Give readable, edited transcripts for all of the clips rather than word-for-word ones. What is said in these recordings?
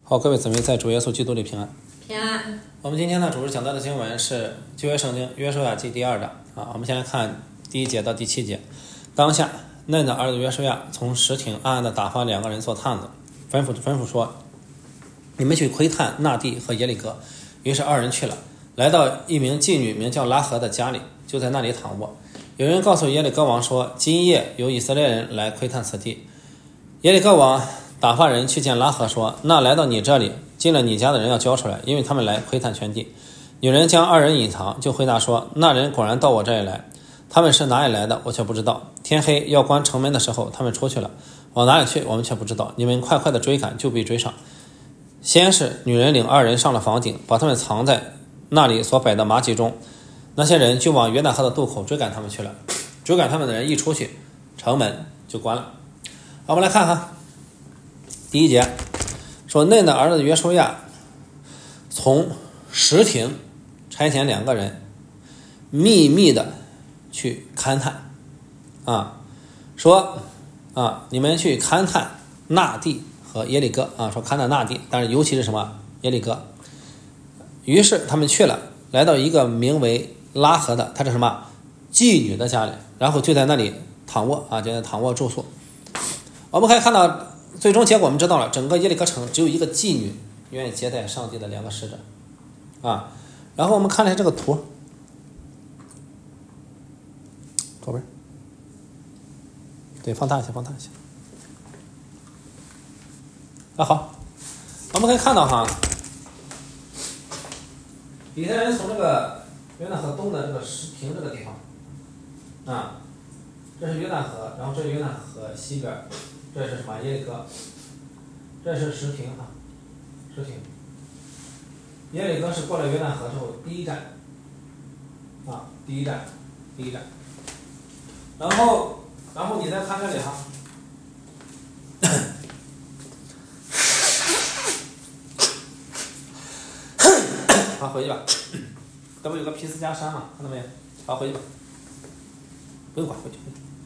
好，各位姊妹在主耶稣基督里平安。 平安。 我们今天呢，主日讲到的经文是旧约圣经约书亚记第2章啊。我们先来看第1节到第7节。当下嫩的儿子约书亚从石亭暗暗地打发2个人做探子，吩咐说：“你们去窥探那地和耶利哥。”于是2人去了，来到一名妓女名叫拉合的家里，就在那里躺卧。有人告诉耶利哥王说：“今夜有以色列人来窥探此地。”耶利哥王打发人去见拉合说：“那来到你这里进了你家的人要交出来，因为他们来窥探全地。”女人将2人隐藏，就回答说：“那人果然到我这里来，他们是哪里来的，我却不知道。天黑要关城门的时候，他们出去了，往哪里去，我们却不知道。你们快快的追赶，就必追上。”先是女人领2人上了房顶，把他们藏在那里所摆的麻秸中。那些人就往约旦河的渡口追赶他们去了。追赶他们的人一出去，城门就关了。我们来看看第1节，说嫩的儿子约书亚从石亭差遣2个人秘密的去勘探说你们去勘探那地和耶利哥说勘探那地，但是尤其是什么耶利哥。于是他们去了，来到一个名为拉合的，他是什么妓女的家里，然后就在那里躺卧就在躺卧住宿。我们可以看到最终结果我们知道了，整个耶利哥城只有一个妓女愿意接待上帝的2个使者然后我们看了一下这个图，左边对，放大一下好，我们可以看到以色列人从这个约旦河东的这个石亭这个地方这是约旦河，然后这是约旦河西边，这是什么耶利哥，这是石亭石亭。耶利哥是过了约旦河之后第一站第一站。然后你再看这里好，回去吧。这不有个皮斯加山吗？看到没有？好，回去吧。不用管，回去。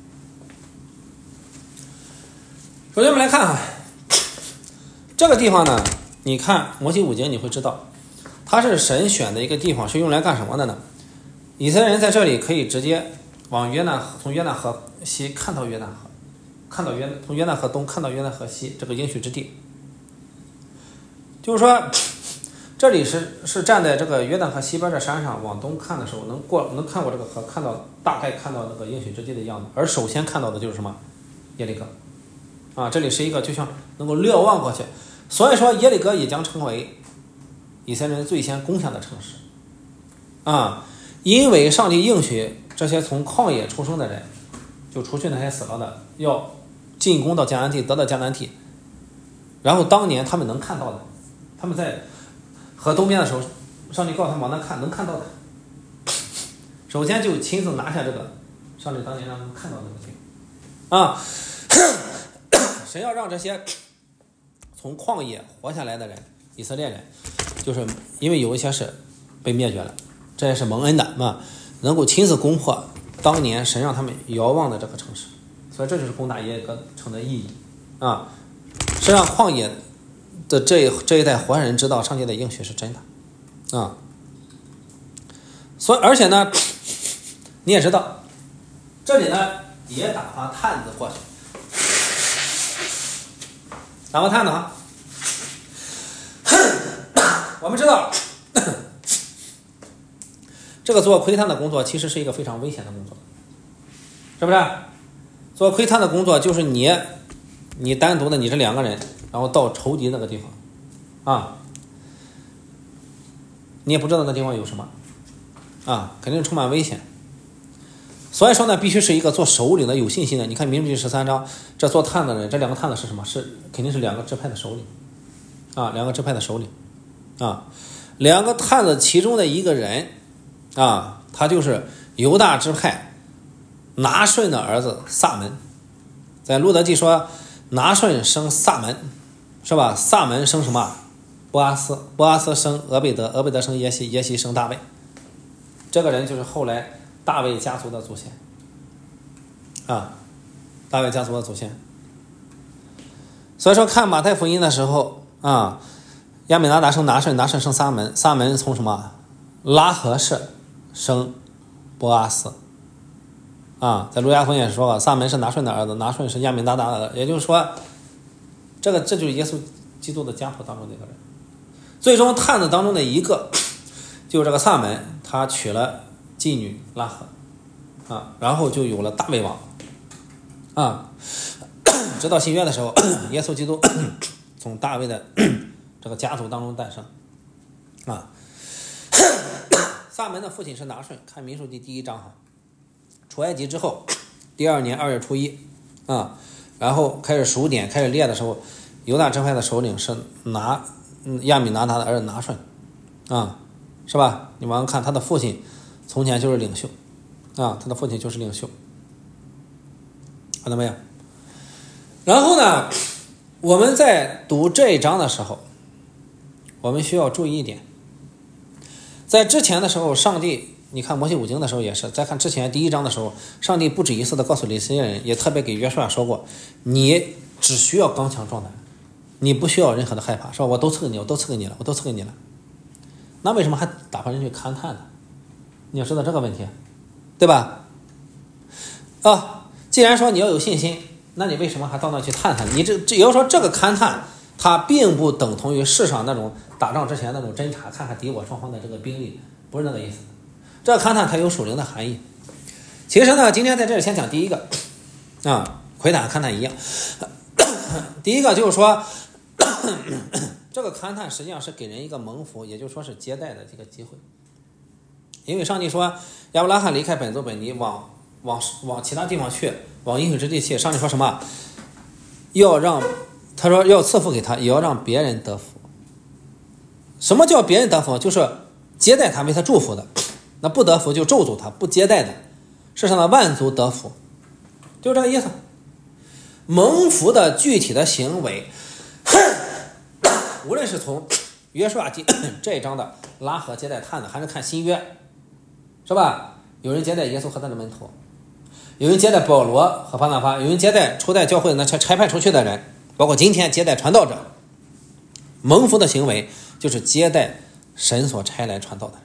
首先我们来看这个地方呢，你看摩西五经你会知道，它是神选的一个地方，是用来干什么的呢？以色列人在这里可以直接往从约旦河西看到约旦河，从约旦河东看到约旦河西这个应许之地。就是说这里是站在这个约旦河西边的山上往东看的时候，能看过这个河，大概看到那个应许之地的样子。而首先看到的就是什么耶利哥这里是一个就像能够瞭望过去，所以说耶利哥也将成为以色列人最先攻下的城市因为上帝应许这些从旷野出生的人，就除去那些死了的，要进攻到迦南地，得到迦南地。然后当年他们能看到的，他们在河东边的时候，上帝告诉他们往那看，能看到的，首先就亲自拿下这个上帝当年让他们看到的这个地神要让这些从旷野活下来的人，以色列人，就是因为有一些是被灭绝了，这也是蒙恩的能够亲自攻破当年神让他们遥望的这个城市。所以这就是攻打耶利哥城的意义是让旷野的这一代活人知道上帝的应许是真的所以而且呢，你也知道这里呢也打发探子过去，打发探子我们知道这个做窥探的工作其实是一个非常危险的工作，是不是？做窥探的工作就是你单独的你这2个人，然后到仇敌那个地方你也不知道那地方有什么肯定充满危险。所以说呢，必须是一个做首领的有信心的。你看民数记13章，这做探子的人，这2个探子是什么？肯定是2个支派的首领2个支派的首领2个探子其中的一个人他就是犹大支派拿顺的儿子撒门。在路德记说拿顺生撒门，是吧？撒门生什么？波阿斯，波阿斯生俄贝德，俄贝德生耶西，耶西生大卫。这个人就是后来大卫家族的祖先大卫家族的祖先。所以说看马太福音的时候亚米拿达生拿顺，拿顺生撒门，撒门从什么拉合氏生波阿斯啊，在路加福音也说了，撒门是拿顺的儿子，拿顺是亚米拿达的儿子，也就是说这就是耶稣基督的家谱当中的一个人。最终探子当中的一个就是这个撒门，他娶了妓女拉合啊，然后就有了大卫王啊。直到新约的时候，耶稣基督从大卫的这个家族当中诞生啊。撒门的父亲是拿顺，看民数记第1章哈。出埃及之后，第2年2月初1啊，然后开始数点，开始列的时候，犹大支派的首领是亚米拿达的儿子拿顺啊，是吧？你往上看，他的父亲从前就是领袖啊，他的父亲就是领袖，看到没有？然后呢，我们在读这一章的时候，我们需要注意一点，在之前的时候，上帝，你看摩西五经的时候也是，在看之前第1章的时候，上帝不止一次的告诉以色列人，也特别给约书亚说过，你只需要刚强壮胆，你不需要任何的害怕，说我都赐给你，我都赐给你了，我都赐给你了。那为什么还打发人去勘探呢？你要知道这个问题，对吧？既然说你要有信心，那你为什么还到那去探探？你也就是说，这个勘探它并不等同于世上那种打仗之前那种侦察，看看敌我双方的这个兵力，不是那个意思。这个勘探它有属灵的含义。其实呢，今天在这里先讲第一个窥探勘探一样。第一个就是说，这个勘探实际上是给人一个蒙福，也就是说是接待的这个机会。因为上帝说亚伯拉罕离开本族本地，往其他地方去，往应许之地去。上帝说什么？他说要赐福给他，也要让别人得福。什么叫别人得福？就是接待他，为他祝福的。那不得福就咒诅他，不接待的，世上的万族得福，就这个意思。蒙福的具体的行为，无论是从约书亚记这一章的拉合接待探子，还是看新约，是吧？有人接待耶稣和他的门徒，有人接待保罗和巴拿巴，有人接待初代教会的那差派出去的人，包括今天接待传道者。蒙福的行为就是接待神所差来传道的人。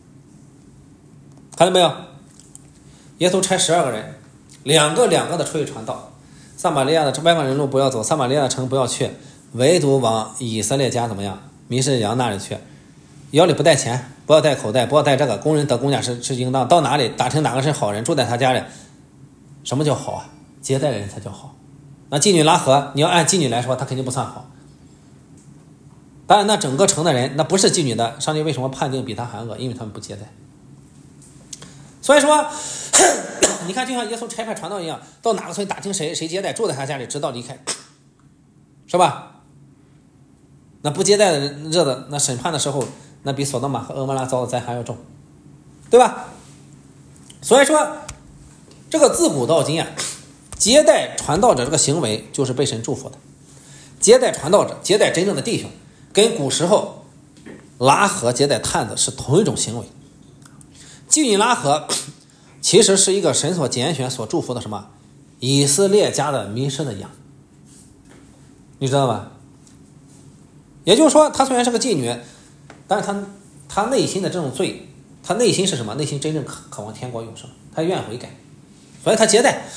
看到没有？耶稣差12个人，两个的出去传道。撒玛利亚的外邦人路不要走，撒玛利亚的城不要去，唯独往以色列家怎么样？迷失羊那里去。腰里不带钱，不要带口袋，不要带这个。工人得工价是应当。到哪里打听哪个是好人，住在他家里。什么叫好啊？接待人才叫好。那妓女拉合，你要按妓女来说，她肯定不算好。当然，那整个城的人，那不是妓女的，上帝为什么判定比他还恶？因为他们不接待。所以说，你看，就像耶稣差派传道一样，到哪个村打听谁接待，住在他家里，直到离开，是吧？那不接待的日子，那审判的时候，那比索多玛和蛾摩拉遭的灾还要重，对吧？所以说，这个自古到今接待传道者这个行为就是被神祝福的。接待传道者，接待真正的弟兄，跟古时候拉合接待探子是同一种行为。妓女拉合其实是一个神所拣选所祝福的什么？以色列家的迷失的羊，你知道吧？也就是说，她虽然是个妓女，但是她内心的这种罪，她内心是什么？内心真正渴望天国永生，她愿悔改，所以她接待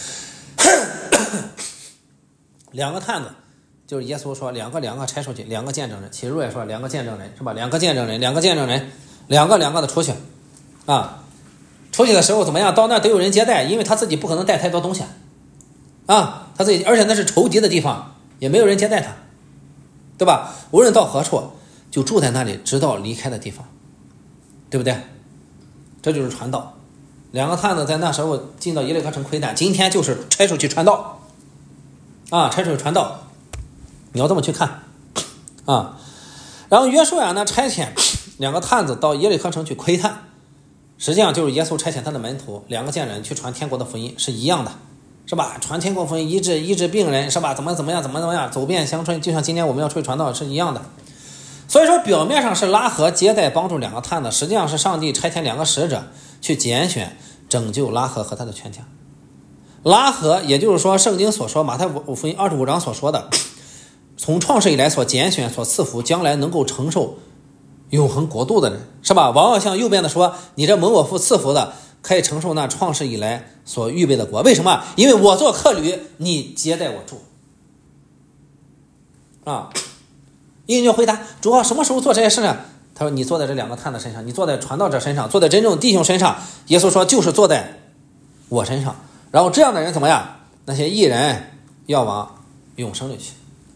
两个探子，就是耶稣说两个差出去，两个见证人。启示录也说两个见证人，是吧？两个见证人，两个的出去啊。出去的时候怎么样？到那得有人接待，因为他自己不可能带太多东西啊，他自己，而且那是仇敌的地方，也没有人接待他，对吧？无论到何处，就住在那里，直到离开的地方，对不对？这就是传道。两个探子在那时候进到耶利哥城窥探，今天就是差出去传道啊，差出去传道，你要这么去看啊。然后约书亚呢差遣两个探子到耶利哥城去窥探。实际上就是耶稣差遣他的门徒两个见人去传天国的福音是一样的，是吧？传天国福音，医治病人，是吧？怎么样，走遍乡村，就像今天我们要出去传道是一样的。所以说表面上是拉合接待帮助两个探子，实际上是上帝差遣两个使者去拣选拯救拉合和他的全家。拉合也就是说圣经所说马太福音25章所说的从创世以来所拣选、所赐福，将来能够承受永恒国度的人，是吧？往往像右边的说，你这蒙我父赐福的，可以承受那创世以来所预备的国。为什么？因为我做客旅，你接待我住。耶稣就回答：主啊，什么时候做这些事呢？他说：你坐在这2个探子身上，你坐在传道者身上，坐在真正弟兄身上。耶稣说：就是坐在我身上。然后这样的人怎么样？那些义人要往永生里去。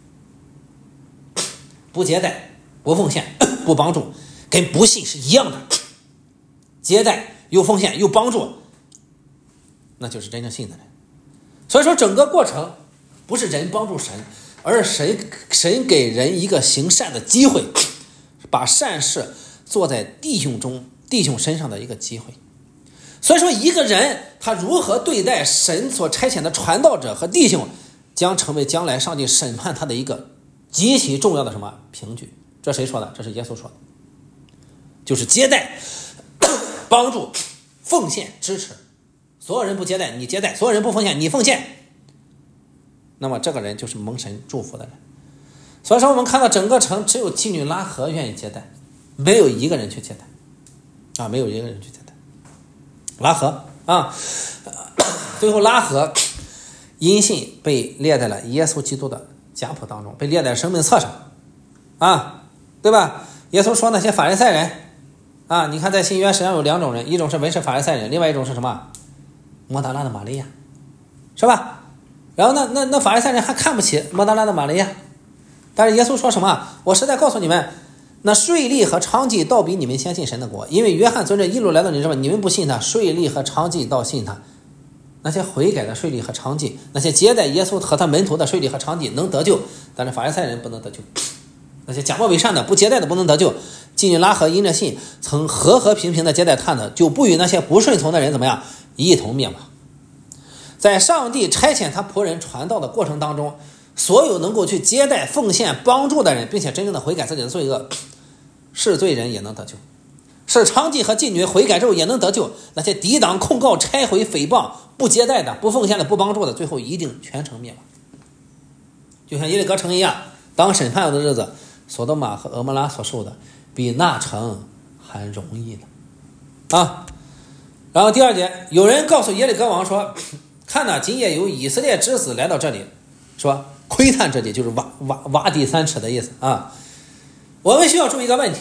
不接待，不奉献，不帮助，跟不信是一样的。接待又奉献又帮助，那就是真正信的人。所以说整个过程不是人帮助神，而是神给人一个行善的机会，把善事做在弟兄身上的一个机会。所以说一个人他如何对待神所差遣的传道者和弟兄，将成为将来上帝审判他的一个极其重要的什么凭据。这谁说的？这是耶稣说的，就是接待、帮助、奉献、支持。所有人不接待你接待，所有人不奉献你奉献，那么这个人就是蒙神祝福的人。所以说我们看到整个城只有妓女拉合愿意接待，没有一个人去接待没有一个人去接待。拉合最后拉合因信被列在了耶稣基督的家谱当中，被列在生命册上对吧？耶稣说那些法利赛人你看在新约实际上有2种人，一种是文士法利赛人，另外一种是什么？抹大拉的玛利亚，是吧？然后那法利赛人还看不起抹大拉的玛利亚，但是耶稣说什么？我实在告诉你们，那税吏和娼妓倒比你们先信神的国，因为约翰遵着义路来到你这边，你们不信他，税吏和娼妓倒信他。那些悔改的税吏和娼妓，那些接待耶稣和他门徒的税吏和娼妓能得救，但是法利赛人不能得救。那些假冒伪善的不接待的不能得救。妓女拉合因着信曾和平平的接待他的，就不与那些不顺从的人怎么样一同灭亡。在上帝差遣他仆人传道的过程当中，所有能够去接待奉献帮助的人，并且真正的悔改自己的罪恶，是罪人也能得救，是娼妓和妓女悔改之后也能得救。那些抵挡控告拆毁诽谤不接待的不奉献的不帮助的，最后一定全城灭亡。就像耶利哥城一样，当审判的日子，索多玛和俄摩拉所受的比那城还容易的然后第2节，有人告诉耶利哥王说，看哪，今夜有以色列之子来到这里，说窥探这里，就是挖地3尺的意思我们需要注意一个问题，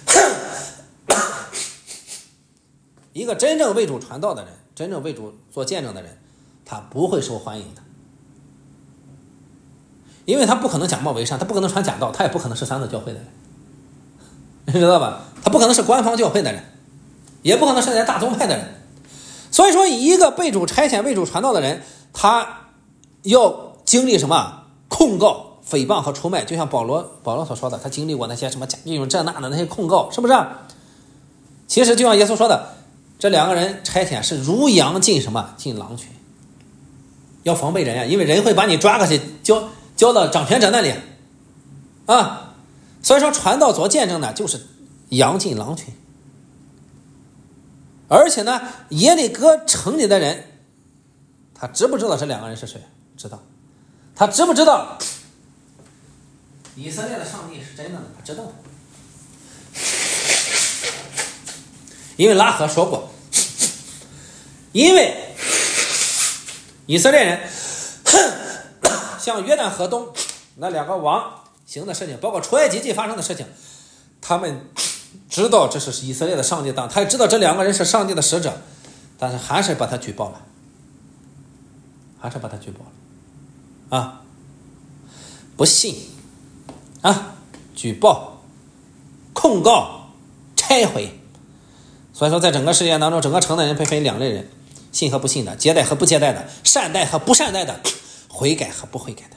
一个真正为主传道的人，真正为主做见证的人，他不会受欢迎的，因为他不可能假冒伪善，他不可能传假道，他也不可能是3个教会的人，你知道吧？他不可能是官方教会的人，也不可能是在大宗派的人。所以说一个被主差遣为主传道的人，他要经历什么？控告、诽谤和出卖，就像保罗所说的，他经历过那些什么假弟兄这那的那些控告，是不是？其实就像耶稣说的，这2个人差遣是如羊进什么？进狼群，要防备人呀，因为人会把你抓过去交到掌权者那里所以说传道做见证呢，就是羊进狼群。而且呢，耶利哥城里的人，他知不知道这2个人是谁？知道。他知不知道以色列的上帝是真的？他知道的。因为拉合说过，因为以色列人向约旦河东那2个王行的事情，包括出埃及记发生的事情，他们知道这是以色列的上帝党，他也知道这2个人是上帝的使者，但是还是把他举报了，不信举报、控告、拆毁。所以说在整个世界当中，整个城的人被分2类人，信和不信的，接待和不接待的，善待和不善待的，悔改和不悔改的。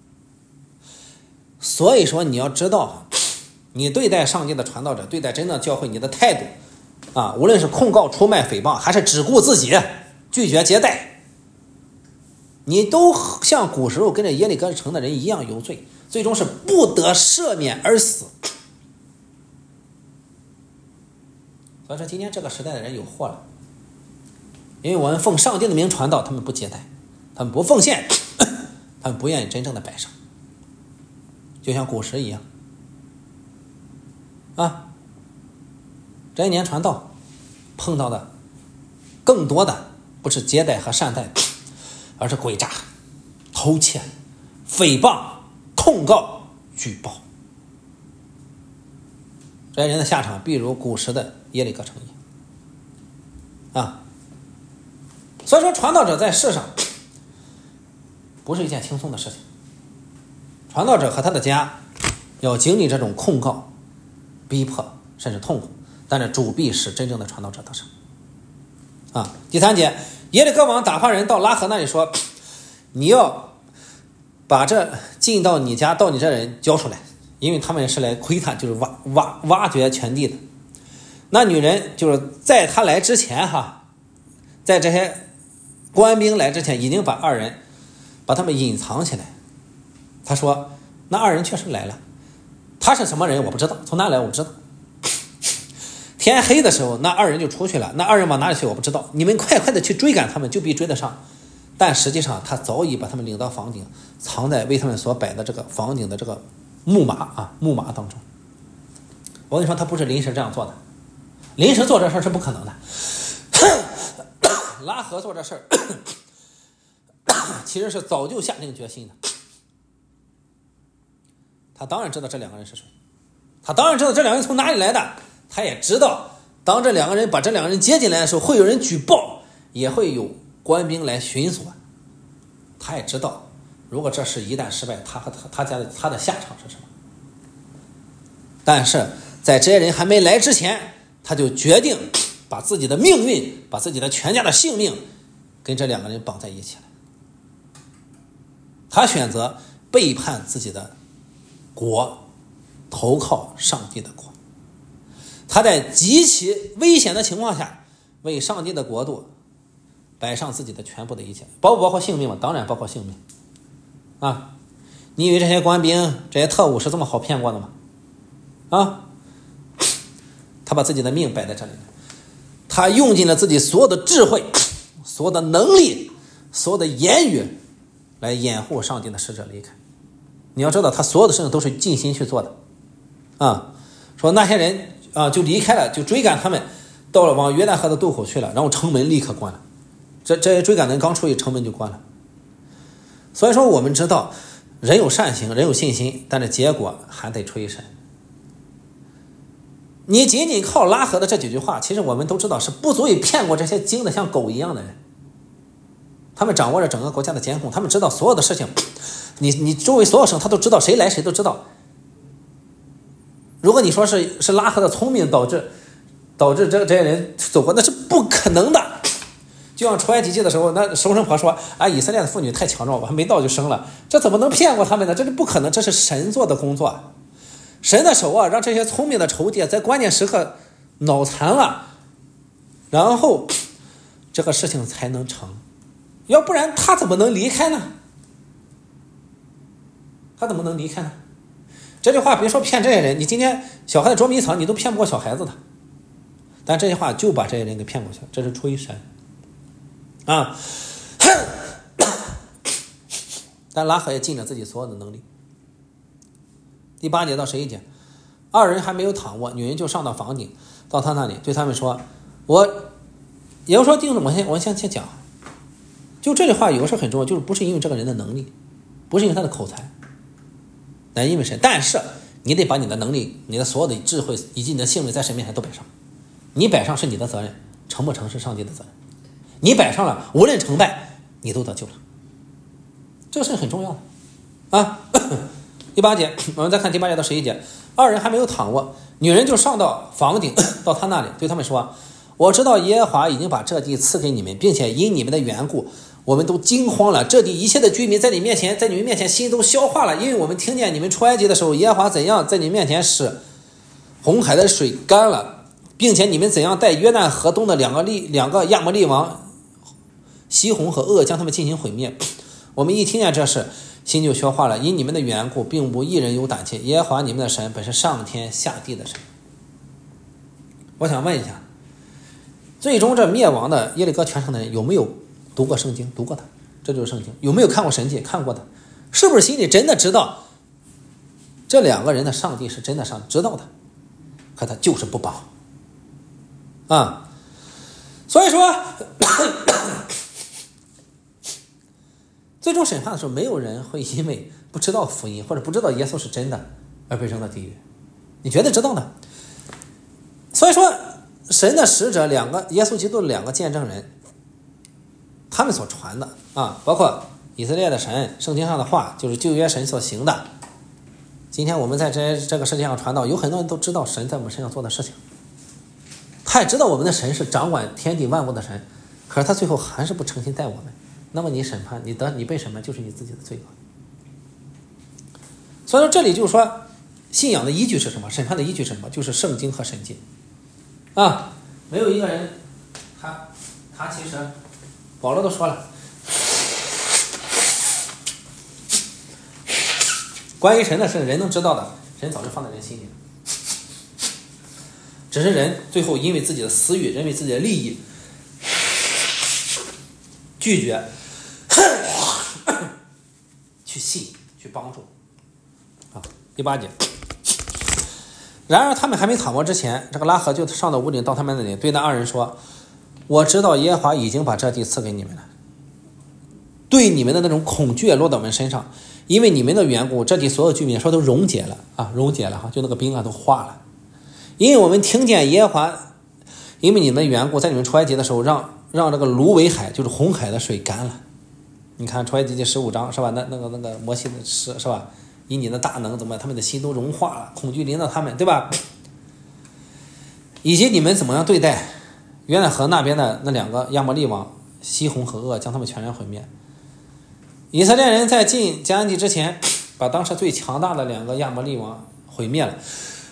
所以说你要知道，你对待上帝的传道者，对待真正教会，你的态度无论是控告、出卖、诽谤，还是只顾自己拒绝接待，你都像古时候跟着耶利哥城的人一样有罪，最终是不得赦免而死。所以说今天这个时代的人有祸了，因为我们奉上帝的名传道，他们不接待，他们不奉献，他们不愿意真正的摆上就像古时一样啊。这一年传道碰到的更多的不是接待和善待，而是诡诈、偷窃、诽谤、控告、举报。这些人的下场必如古时的耶利哥城啊。所以说传道者在世上不是一件轻松的事情，传道者和他的家要经历这种控告、逼迫甚至痛苦，但是主必使真正的传道者得胜啊。第3节，耶利哥王打发人到拉合那里说，你要把这进到你家到你这人交出来，因为他们是来窥探，就是挖掘全地的。那女人就是在他来之前在这些官兵来之前已经把2人把他们隐藏起来。他说那2人确实来了，他是什么人我不知道，从哪来我不知道。天黑的时候那2人就出去了，那2人往哪里去我不知道，你们快快的去追赶他们，就必追得上。但实际上他早已把他们领到房顶，藏在为他们所摆的这个房顶的这个木马当中。我跟你说他不是临时这样做的，临时做这事儿是不可能的。拉合做这事儿其实是早就下定决心的。他当然知道这2个人是谁，他当然知道这2个人从哪里来的，他也知道当这2个人把这2个人接进来的时候会有人举报，也会有官兵来巡索。他也知道如果这事一旦失败，他和他的下场是什么。但是在这些人还没来之前，他就决定把自己的命运，把自己的全家的性命跟这2个人绑在一起了。他选择背叛自己的国，投靠上帝的国。他在极其危险的情况下为上帝的国度摆上自己的全部的一切，包不包括性命吗？当然包括性命啊！你以为这些官兵这些特务是这么好骗过的吗？啊！他把自己的命摆在这里，他用尽了自己所有的智慧、所有的能力、所有的言语来掩护上帝的使者离开。你要知道他所有的事情都是尽心去做的啊！说那些人就离开了，就追赶他们到了往约旦河的渡口去了，然后城门立刻关了。这些追赶的人刚出去，城门就关了。所以说我们知道人有善行，人有信心，但是结果还得出于神。你仅仅靠拉合的这几句话，其实我们都知道是不足以骗过这些精的像狗一样的人。他们掌握着整个国家的监控，他们知道所有的事情，你周围所有省他都知道，谁来谁都知道。如果你说是拉合的聪明导致这些人走过，那是不可能的。就像出埃及记的时候，那收生婆说以色列的妇女太强壮，我还没到就生了，这怎么能骗过他们呢？这是不可能，这是神做的工作。神的手让这些聪明的仇敌在关键时刻脑残了，然后这个事情才能成，要不然他怎么能离开呢？他怎么能离开呢？这句话别说骗这些人，你今天小孩子捉迷藏，你都骗不过小孩子的。但这句话就把这些人给骗过去了，这是出于神啊。但拉合也尽了自己所有的能力。第8节到11节，2人还没有躺卧，女人就上到房顶，到他那里对他们说，也就是说弟兄们，我先讲，就这句话有个事很重要，就是不是因为这个人的能力，不是因为他的口才，乃因为神。但是你得把你的能力、你的所有的智慧以及你的性命在神面前都摆上。你摆上是你的责任，成不成是上帝的责任。你摆上了，无论成败你都得救了，这个事很重要的啊。第8节，我们再看第8节到11节，2人还没有躺卧，女人就上到房顶，到他那里对他们说，我知道耶和华已经把这地赐给你们，并且因你们的缘故我们都惊慌了，这地一切的居民在你们面前心都消化了，因为我们听见你们出埃及的时候，耶和华怎样在你们面前使红海的水干了，并且你们怎样带约旦河东的两个亚摩利王西宏和噩将他们进行毁灭。我们一听见这事，心就消化了，因你们的缘故并无一人有胆怯，耶和华你们的神本是上天下地的神。我想问一下，最终这灭亡的耶利哥全城的人有没有读过圣经？读过的，这就是圣经。有没有看过神迹？看过的。是不是心里真的知道这两个人的上帝是真的上帝知道的，可他就是不帮啊。所以说最终审判的时候，没有人会因为不知道福音或者不知道耶稣是真的而被扔到地狱，你绝对知道的。所以说神的使者两个，耶稣基督的两个见证人，他们所传的啊，包括以色列的神，圣经上的话，就是旧约神所行的。今天我们在这个世界上传道，有很多人都知道神在我们身上做的事情，他也知道我们的神是掌管天地万物的神，可是他最后还是不诚心待我们。那么你审判，你被审判就是你自己的罪恶。所以说这里就是说，信仰的依据是什么？审判的依据是什么？就是圣经和神迹啊。没有一个人，他其实保罗都说了，关于神的事，人能知道的，神早就放在人心里了，只是人最后因为自己的私欲，因为自己的利益，拒绝去信，去帮助啊。第8节，然而他们还没躺卧之前，这个拉合就上到屋顶，到他们那里，对那2人说：我知道耶和华已经把这地赐给你们了，对你们的那种恐惧也落到我们身上，因为你们的缘故，这地所有居民说都溶解了啊，溶解了哈，就那个冰啊都化了。因为我们听见耶和华因为你们的缘故，在你们出埃及的时候，让这个芦苇海，就是红海的水干了。你看出埃及记15章是吧？那个摩西的是吧？以你的大能怎么，他们的心都融化了，恐惧临到他们，对吧？以及你们怎么样对待约旦河那边的那2个亚摩利王西宏和噩，将他们全然毁灭。以色列人在进迦南地之前，把当时最强大的2个亚摩利王毁灭了。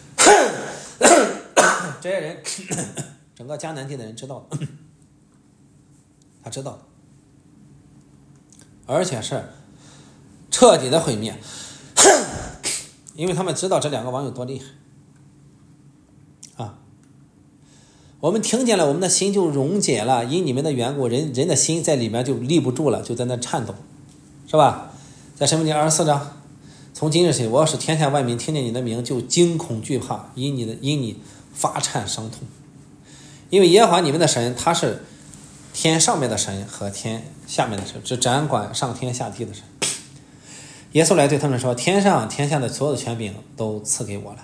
这些人，整个迦南地的人知道的，他知道的，而且是彻底的毁灭，因为他们知道这2个王有多厉害啊！我们听见了，我们的心就溶解了，因你们的缘故，人的心在里面就立不住了，就在那颤抖，是吧？在申命记24章，从今日起，我要使天下万民听见你的名就惊恐惧怕，因你发颤伤痛。因为耶和华你们的神，他是天上面的神和天下面的神，只掌管上天下地的神。耶稣来对他们说，天上天下的所有的权柄都赐给我了。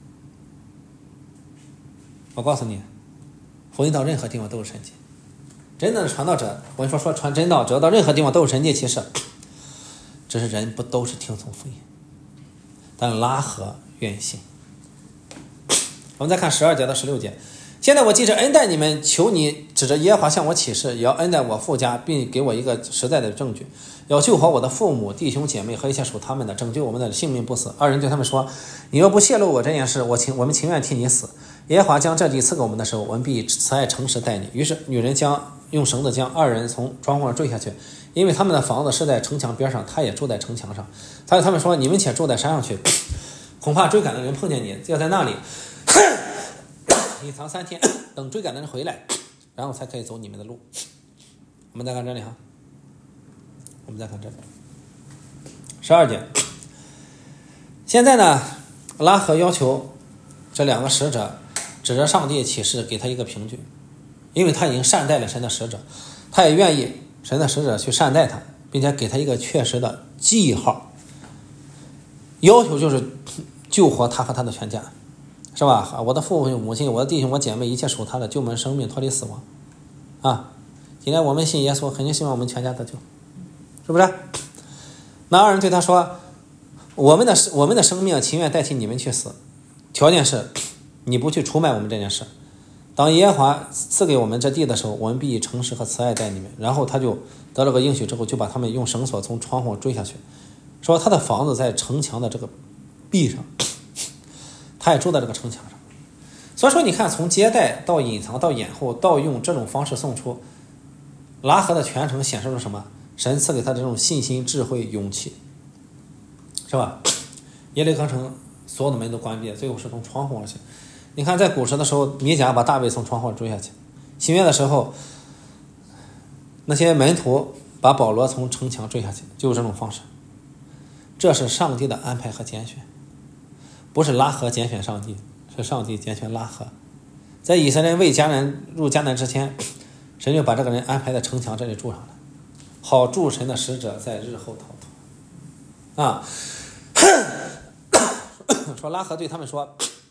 我告诉你，福音到任何地方都有神迹，真正的传道者，我跟你说传真道，只要到任何地方都有神迹奇事，只是人不都是听从福音，但拉合愿意信。我们再看12节到16节，现在我记着恩待你们，求你指着耶和华向我起誓，也要恩待我父家，并给我一个实在的证据，要救活我的父母、弟兄姐妹和一切属他们的，拯救我们的性命不死。2人对他们说，你若不泄露我这件事，我们情愿替你死。耶和华将这地赐给我们的时候，我们必慈爱诚实待你。于是女人用绳子将2人从窗户上坠下去，因为他们的房子是在城墙边上，他也住在城墙上。他对他们说，你们且住在山上去，恐怕追赶的人碰见你，要在那里隐藏3天，等追赶的人回来，然后才可以走你们的路。我们再看这里哈，我们再看这里12节。现在呢，拉合要求这2个使者指着上帝起誓，给他一个凭据，因为他已经善待了神的使者，他也愿意神的使者去善待他，并且给他一个确实的记号，要求就是救活他和他的全家，是吧？我的父亲母亲，我的弟兄我姐妹，一切属他的，救我们生命脱离死亡啊！今天我们信耶稣，肯定希望我们全家得救，是不是？那2人对他说，我们的生命情愿代替你们去死，条件是你不去出卖我们这件事。当耶和华赐给我们这地的时候，我们必以诚实和慈爱待你们。然后他就得了个应许之后，就把他们用绳索从窗户追下去，说他的房子在城墙的这个壁上，他也住在这个城墙上。所以说你看，从接待到隐藏到掩护到用这种方式送出，拉合的全程显示出什么？神赐给他这种信心、智慧、勇气，是吧？耶利哥城所有的门都关闭，最后是从窗户而去。你看在古时的时候，米甲把大卫从窗户追下去，新约的时候那些门徒把保罗从城墙追下去，就是这种方式。这是上帝的安排和拣选不是拉合拣选上帝，是上帝拣选拉合。在以色列为迦南入迦南之前，神就把这个人安排在城墙这里住上了，好助神的使者在日后逃脱。啊，说拉合对他们说，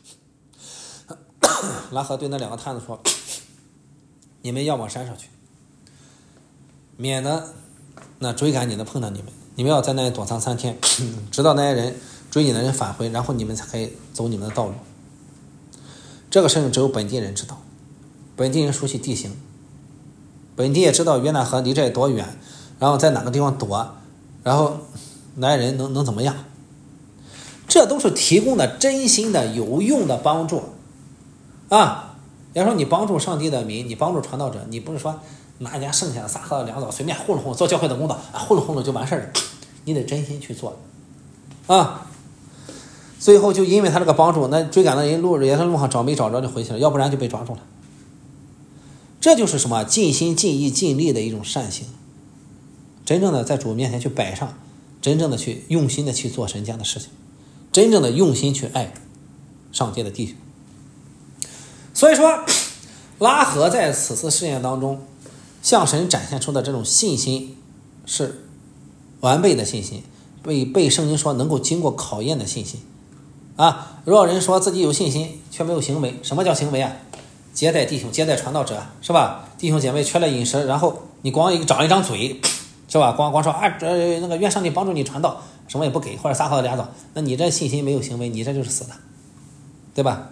拉合对那2个探子说，你们要往山上去，免得那追赶你的碰到你们，你们要在那里躲藏3天，直到那些人追你的人返回，然后你们才可以走你们的道路。这个事情只有本地人知道，本地人熟悉地形，本地也知道约旦河离这里多远，然后在哪个地方躲，然后那些人能怎么样，这都是提供的真心的有用的帮助啊！要说你帮助上帝的民，你帮助传道者，你不是说拿人家剩下的撒喝粮草随便糊弄糊弄做教会的工作，糊弄糊弄就完事了，你得真心去做啊！最后就因为他这个帮助，那追赶的人也是路上找没找着就回去了，要不然就被抓住了。这就是什么尽心尽意尽力的一种善行，真正的在主面前去摆上，真正的去用心的去做神家的事情，真正的用心去爱上帝的弟兄。所以说拉合在此次试验当中向神展现出的这种信心是完备的信心，被圣经说能够经过考验的信心啊。若人说自己有信心却没有行为，什么叫行为啊？接待弟兄，接待传道者，是吧？弟兄姐妹缺了饮食，然后你光长一张嘴，是吧？光说那个愿上帝帮助你传道，什么也不给，或者撒好的俩枣，那你这信心没有行为，你这就是死的，对吧？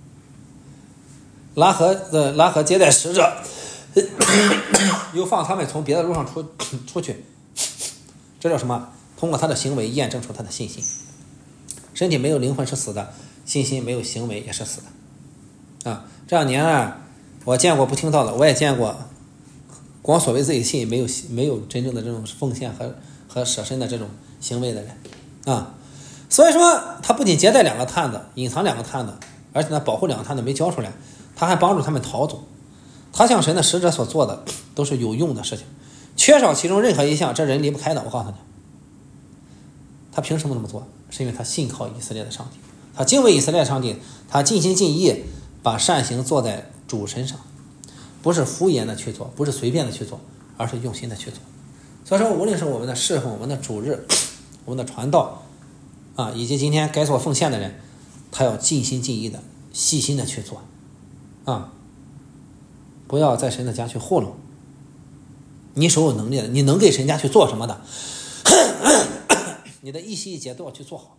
拉合接待使者，又放他们从别的路上出去，这叫什么？通过他的行为验证出他的信心。身体没有灵魂是死的，信心没有行为也是死的啊！这2年啊，我见过不听道的，我也见过光所谓自己信，没有真正的这种奉献和舍身的这种行为的人啊。所以说他不仅接待2个探子，隐藏2个探子，而且呢保护2个探子没交出来，他还帮助他们逃走。他向神的使者所做的都是有用的事情，缺少其中任何一项，这人离不开的。我告诉你，他凭什么这么做？是因为他信靠以色列的上帝，他敬畏以色列的上帝，他尽心尽意把善行做在主身上，不是敷衍的去做，不是随便的去做，而是用心的去做。所以说无论是我们的侍奉，我们的主日，我们的传道啊，以及今天该做奉献的人，他要尽心尽意的细心的去做啊，不要在神的家去糊弄。你手有能力的，你能给神家去做什么的，你的一细一节都要去做好。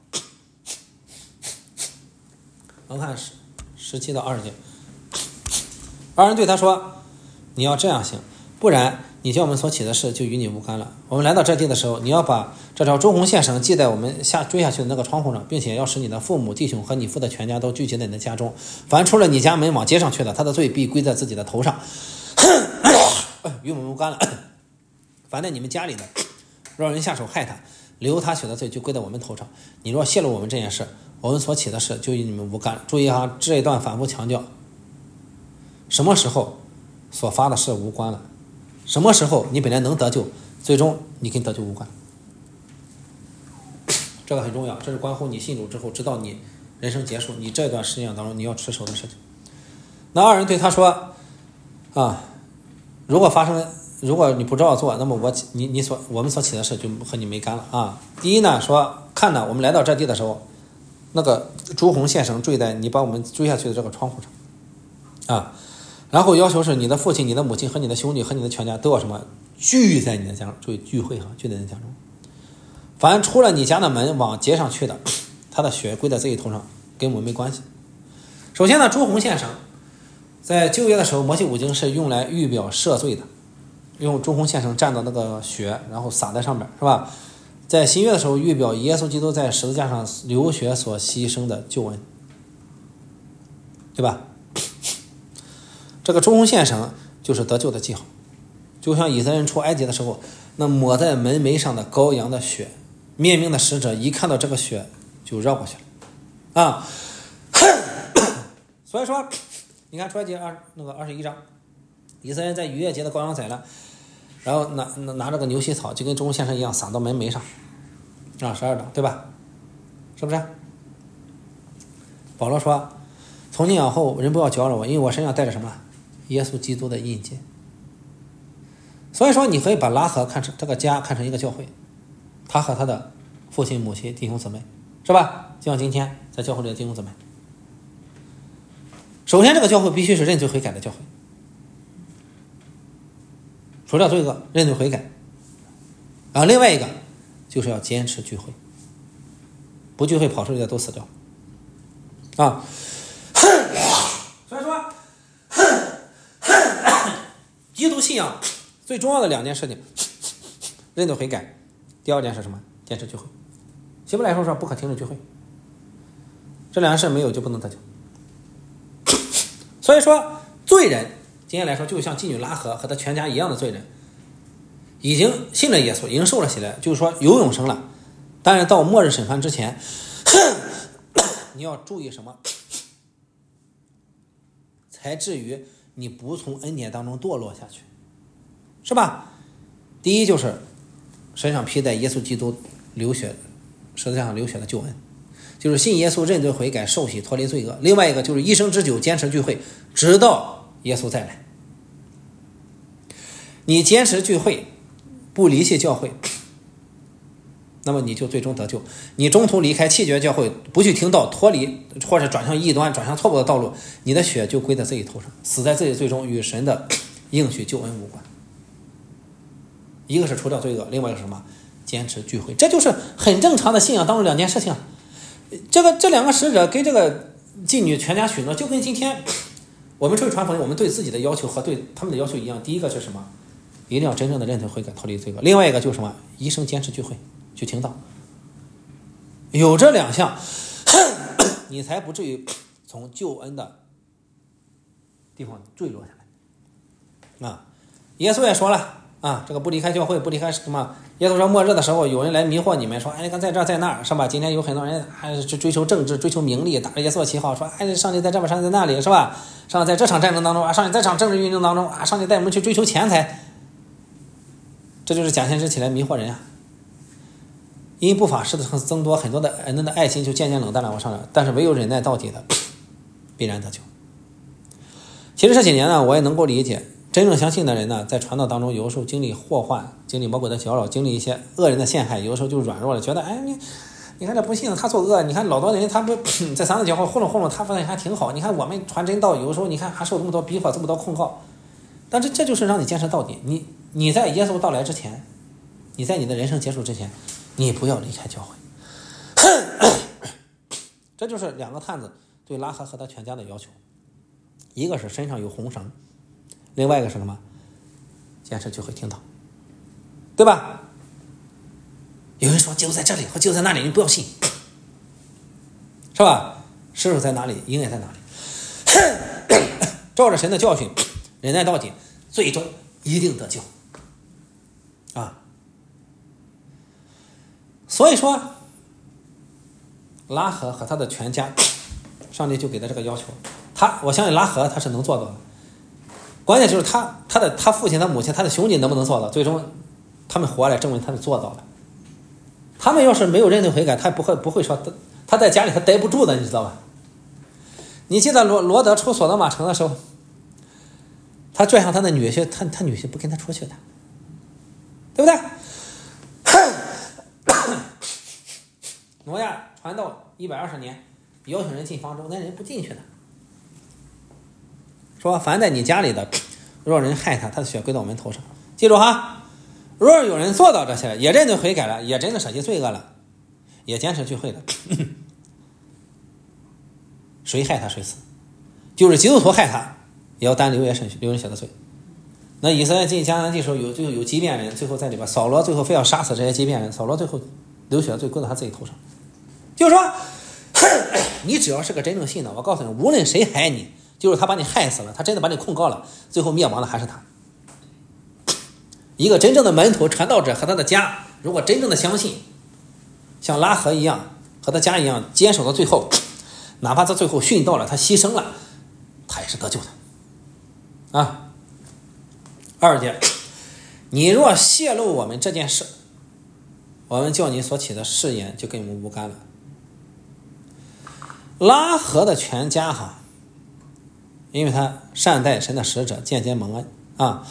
我们看17到20节，二人对他说：“你要这样行，不然你叫我们所起的事就与你无干了。我们来到这地的时候，你要把这条朱红线绳系在我们追下去的那个窗户上，并且要使你的父母、弟兄和你父的全家都聚集在你的家中。凡出了你家门往街上去的，他的罪必归在自己的头上，与我们无干了。凡在你们家里的，若人下手害他，流他血的罪就归在我们头上。你若泄露我们这件事，我们所起的事就与你们无干了。”注意哈，这一段反复强调，什么时候所发的事无关了，什么时候你本来能得救，最终你跟得救无关，这个很重要，这是关乎你信主之后直到你人生结束，你这段时间当中你要持守的事情。那二人对他说啊，如果你不照做，那么我们所起的事就和你没干了啊。第一呢，说看呢，我们来到这地的时候，那个朱红线绳坠在你把我们追下去的这个窗户上啊，然后要求是你的父亲、你的母亲和你的兄弟和你的全家都要什么聚在你的家中，注意聚会哈，聚在你的家中。凡出了你家的门往街上去的，他的血归在自己头上，跟我们没关系。首先呢，朱红线绳在旧约的时候，摩西五经是用来预表赦罪的，用朱红线绳蘸到那个血，然后撒在上面，是吧？在新约的时候，预表耶稣基督在十字架上流血所牺牲的救恩，对吧？这个朱红线绳就是得救的记号，就像以色列人出埃及的时候，那抹在门楣上的羔羊的血，灭命的使者一看到这个血就绕过去了啊。所以说你看出埃及21章，以色列人在逾越节的羔羊宰了，然后拿这个牛膝草就跟朱红线绳一样撒到门楣上啊，12章，对吧？是不是？ 保罗说，从今往后人不要搅扰我，因为我身上带着什么？耶稣基督的印记。所以说你可以把拉合看成这个家看成一个教会，他和他的父亲母亲弟兄姊妹，是吧？就像今天在教会里的弟兄姊妹，首先这个教会必须是认罪悔改的教会，除掉罪恶认罪悔改，然后另外一个就是要坚持聚会，不聚会跑出去的都死掉啊。所以说基督信仰最重要的2件事情，认罪悔改，第2件是什么？坚持聚会。希伯来书说不可停止聚会，这2件事没有就不能得救。所以说罪人今天来说就像妓女拉合和他全家一样的罪人，已经信了耶稣，已经受了洗了，就是说有永生了，但是到末日审判之前你要注意什么，才至于你不从恩典当中堕落下去，是吧？第一就是身上披戴耶稣基督流血十字架上流血的救恩，就是信耶稣认罪悔改受洗脱离罪恶。另外一个就是一生之久坚持聚会，直到耶稣再来。你坚持聚会不离弃教会，那么你就最终得救。你中途离开弃绝教会，不去听道，脱离或者转向异端，转向错误的道路，你的血就归在自己头上，死在自己最终与神的应许救恩无关。一个是除掉罪恶，另外一个是什么？坚持聚会。这就是很正常的信仰当中2件事情。这2个使者给这个妓女全家许诺，就跟今天我们出去传福音，我们对自己的要求和对他们的要求一样。第一个是什么？一定要真正的认罪悔改，脱离罪恶。另外一个就是什么？一生坚持聚会，去听道。有这2项，你才不至于从救恩的地方坠落下来。啊，耶稣也说了啊，这个不离开教会，不离开什么？耶稣说末日的时候，有人来迷惑你们，说，哎，你看在这儿在那儿，是吧？今天有很多人还是追求政治，追求名利，打着耶稣的旗号，说，哎，上帝在这边，上帝在那里，是吧？上帝在这场战争当中啊，上帝在这场政治运动当中啊，上帝带我们去追求钱财，这就是假先知起来迷惑人啊。因不法事的增多，很多的人的爱心就渐渐冷淡了，往上了。但是唯有忍耐到底的，必然得救。其实这几年呢，我也能够理解。真正相信的人呢，在传道当中，有的时候经历祸患，经历魔鬼的搅扰，经历一些恶人的陷害，有的时候就软弱了，觉得，哎，你看这不信他作恶，你看老多人他不在三个教会糊弄糊弄，他发现还挺好。你看我们传真道，有的时候你看还受这么多逼迫，这么多控告，但是这就是让你坚持到底。你在耶稣到来之前，你在你的人生结束之前，你不要离开教会。这就是2个探子对拉合和他全家的要求，一个是身上有红绳，另外一个是什么？坚持聚会听道，对吧？有人说就在这里和就在那里，你不要信，是吧？尸首在哪里，营也在哪里。照着神的教训，忍耐到底，最终一定得救啊！所以说，拉合和他的全家，上帝就给他这个要求。我相信拉合他是能做到的。关键就是他父亲、他母亲、他的兄弟能不能做到？最终他们活来证明他们做到了。他们要是没有认罪悔改，他不会说他在家里他待不住的，你知道吧？你记得罗德出所罗玛城的时候，他拽上他的女婿，他女婿不跟他出去的，对不对？挪亚传道120年，邀请人进方舟，那人不进去的。说凡在你家里的，若人害他，他的血归到我们头上。记住哈，若有人做到这些，也认罪悔改了，也真的舍弃罪恶了，也坚持聚会了，谁害他谁死，就是基督徒害他，也要担流人血的罪。那以色列进迦南地时候，最后有畸变人，最后在里边，扫罗最后非要杀死这些畸变人，扫罗最后流血的罪归到他自己头上。就是说，你只要是个真正信的，我告诉你，无论谁害你，就是他把你害死了，他真的把你控告了，最后灭亡的还是他。一个真正的门徒传道者和他的家，如果真正的相信，像拉合一样和他家一样坚守到最后，哪怕他最后殉道了，他牺牲了，他也是得救的啊。2节，你若泄露我们这件事，我们叫你所起的誓言就跟我们无干了。 拉合的全家因为他善待神的使者，渐渐蒙恩啊。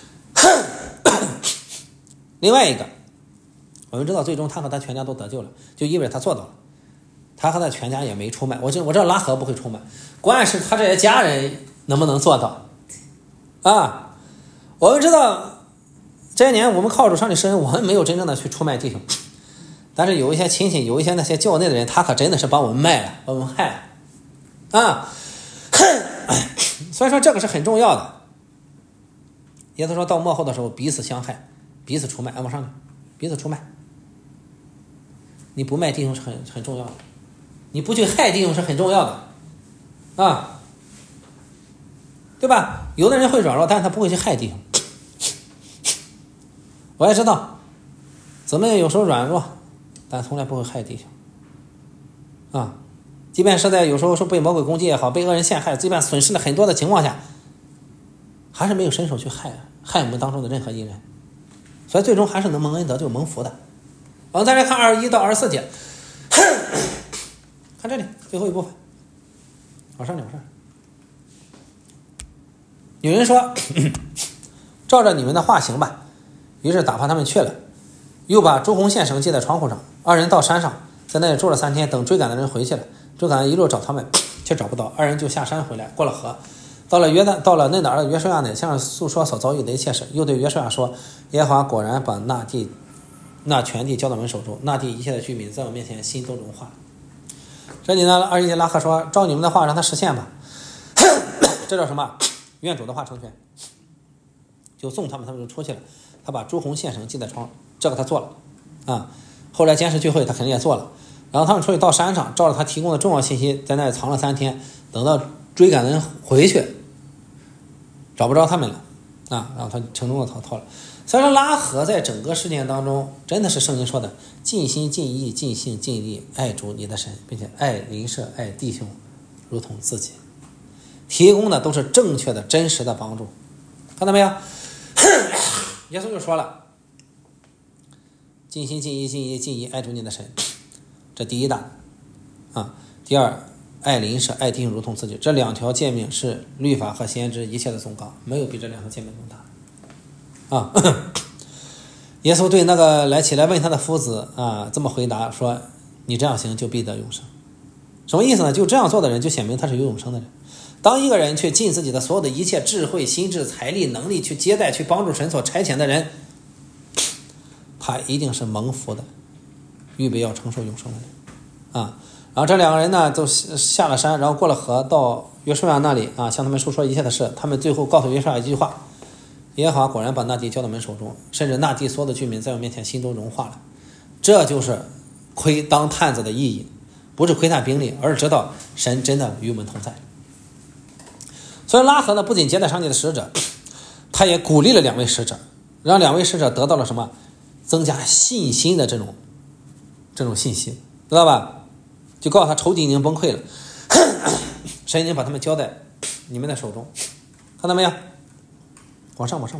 另外一个，我们知道最终他和他全家都得救了，就意味着他做到了。他和他全家也没出卖，我知道拉合不会出卖，关键是他这些家人能不能做到啊？我们知道这些年我们靠主上帝施恩，我们没有真正的去出卖弟兄，但是有一些亲戚，有一些那些教内的人，他可真的是把我们卖了，把我们害了啊！所以说这个是很重要的。耶稣说到末后的时候，彼此相害，彼此出卖，往上去，彼此出卖。你不卖弟兄是很重要的，你不去害弟兄是很重要的啊，对吧？有的人会软弱，但是他不会去害弟兄。我也知道姊妹有时候软弱，但从来不会害弟兄啊。即便是在有时候说被魔鬼攻击也好，被恶人陷害，即便损失了很多的情况下，还是没有伸手去害我们当中的任何一人，所以最终还是能蒙恩得救蒙福的。我们再来看21到24节，看这里最后一部分，往上。有人说照着你们的话行吧，于是打发他们去了，又把朱红线绳系在窗户上。二人到山上，在那里住了3天，等追赶的人回去了，追赶一路找他们，却找不到。二人就下山回来，过了河，到了嫩的儿子约书亚那里，向诉说所遭遇的一切事，又对约书亚说：耶和华果然把那全地交到我们手中，那地一切的居民在我面前心都融化。这里呢，21节拉合说：照你们的话让它实现吧。这叫什么？愿主的话成全。就送他们就出去了。他把朱红线绳系在窗，这个他做了啊。后来监视聚会他肯定也做了。然后他们出去到山上，照着他提供的重要信息，在那里藏了3天，等到追赶的人回去，找不着他们了啊，然后他成功的逃脱了。所以说拉合在整个事件当中，真的是圣经说的尽心尽意尽性尽力爱主你的神，并且爱邻舍爱弟兄如同自己，提供的都是正确的真实的帮助。看到没有？耶稣就说了，尽心尽意尽意尽意爱主你的神，这第一大啊。第二，爱邻舍爱弟兄如同自己，这2条诫命是律法和先知一切的总纲，没有比这2条诫命更大啊。耶稣对那个起来问他的夫子啊这么回答说：你这样行就必得永生。什么意思呢？就这样做的人就显明他是有永生的人。当一个人去尽自己的所有的一切智慧心智财力能力去接待去帮助神所差遣的人，他一定是蒙福的，预备要承受永生的人啊。然后这2个人呢都下了山，然后过了河，到约书亚那里啊，向他们述说一切的事。他们最后告诉约书亚一句话：耶和华果然把那地交到我们手中，甚至那地所有的居民在我面前心都融化了。这就是窥当探子的意义，不是窥探兵力，而是知道神真的与我们同在。所以拉合呢，不仅接待上帝的使者，他也鼓励了2位使者，让2位使者得到了什么？增加信心的这种信息，知道吧？就告诉他仇敌已经崩溃了，神已经把他们交在你们的手中，看到没有？往下。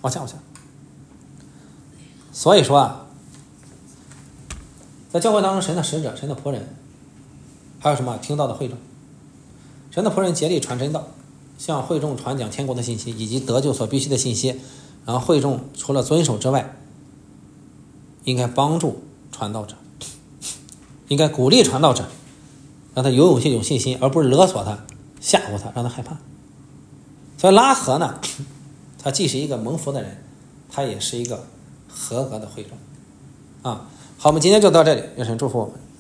所以说啊，在教会当中，神的使者、神的仆人，还有什么听到的会众，神的仆人竭力传真道，向会众传讲天国的信息以及得救所必须的信息。然后会众除了遵守之外，应该帮助传道者，应该鼓励传道者，让他有信心，而不是勒索他吓唬他让他害怕。所以拉合呢，他既是一个蒙福的人，他也是一个合格的会众啊。好，我们今天就到这里，愿神祝福我们。